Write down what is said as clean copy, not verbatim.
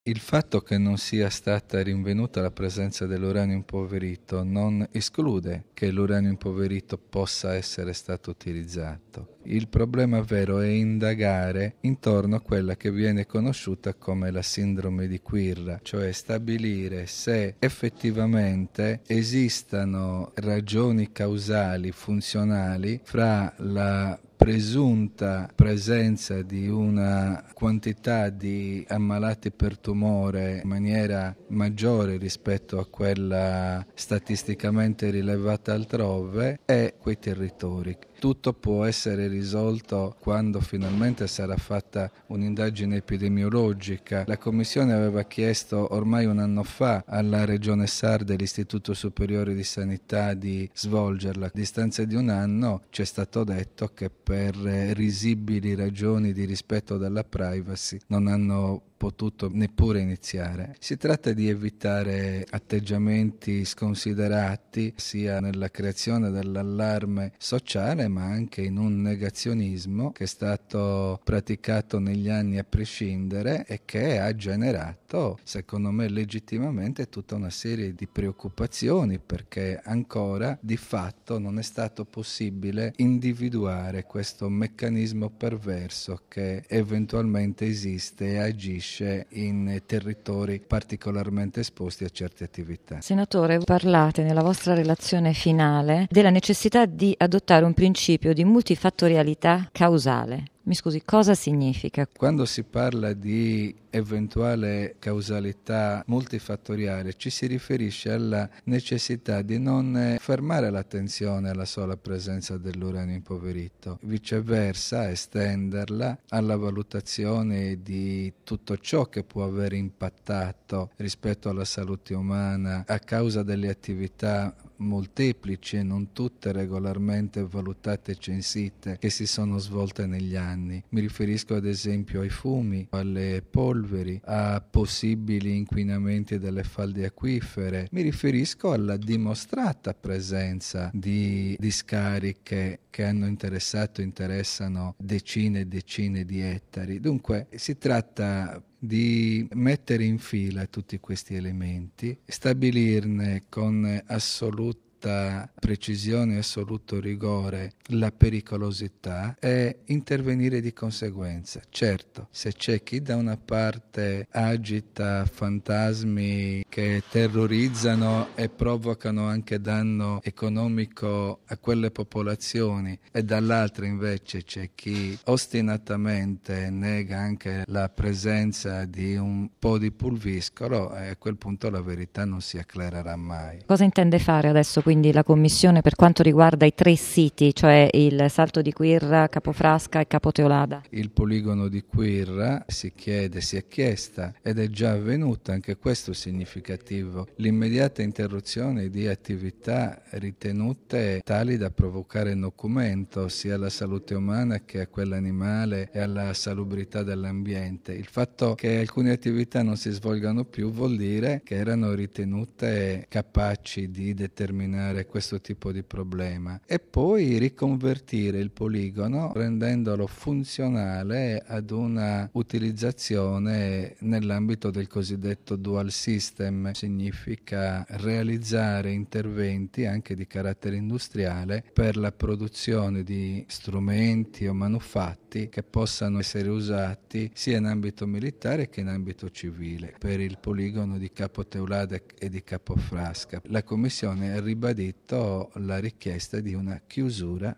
Il fatto che non sia stata rinvenuta la presenza dell'uranio impoverito non esclude che l'uranio impoverito possa essere stato utilizzato. Il problema vero è indagare intorno a quella che viene conosciuta come la sindrome di Quirra, cioè stabilire se effettivamente esistano ragioni causali funzionali fra la presunta presenza di una quantità di ammalati per tumore in maniera maggiore rispetto a quella statisticamente rilevata altrove e quei territori. Tutto può essere risolto quando finalmente sarà fatta un'indagine epidemiologica. La Commissione aveva chiesto ormai un anno fa alla Regione Sarda e all'Istituto Superiore di Sanità di svolgerla. A distanza di un anno ci è stato detto che per risibili ragioni di rispetto della privacy non hanno potuto neppure iniziare. Si tratta di evitare atteggiamenti sconsiderati sia nella creazione dell'allarme sociale ma anche in un negazionismo che è stato praticato negli anni a prescindere e che ha generato, secondo me legittimamente, tutta una serie di preoccupazioni, perché ancora di fatto non è stato possibile individuare questo meccanismo perverso che eventualmente esiste e agisce in territori particolarmente esposti a certe attività. Senatore, parlate nella vostra relazione finale della necessità di adottare un principio di multifattorialità causale. Mi scusi, cosa significa? Quando si parla di eventuale causalità multifattoriale ci si riferisce alla necessità di non fermare l'attenzione alla sola presenza dell'uranio impoverito, viceversa estenderla alla valutazione di tutto ciò che può aver impattato rispetto alla salute umana a causa delle attività molteplici e non tutte regolarmente valutate e censite che si sono svolte negli anni. Mi riferisco ad esempio ai fumi, alle polveri, a possibili inquinamenti delle falde acquifere. Mi riferisco alla dimostrata presenza di discariche che hanno interessato e interessano decine e decine di ettari. Dunque si tratta di mettere in fila tutti questi elementi, stabilirne con assoluta precisione e assoluto rigore la pericolosità e intervenire di conseguenza. Certo, se c'è chi da una parte agita fantasmi che terrorizzano e provocano anche danno economico a quelle popolazioni e dall'altra invece c'è chi ostinatamente nega anche la presenza di un po' di pulviscolo, a quel punto la verità non si acclarerà mai. Cosa intende fare adesso quindi la Commissione per quanto riguarda i 3 siti, cioè il Salto di Quirra, Capofrasca e Capoteolada? Il poligono di Quirra si è chiesta ed è già avvenuta, anche questo è significativo, l'immediata interruzione di attività ritenute tali da provocare nocumento sia alla salute umana che a quella animale e alla salubrità dell'ambiente. Il fatto che alcune attività non si svolgano più vuol dire che erano ritenute capaci di determinare questo tipo di problema e poi riconvertire il poligono rendendolo funzionale ad una utilizzazione nell'ambito del cosiddetto dual system. Significa realizzare interventi anche di carattere industriale per la produzione di strumenti o manufatti che possano essere usati sia in ambito militare che in ambito civile per il poligono di Capoteulada e di Capofrasca. La Commissione ha ribadito la richiesta di una chiusura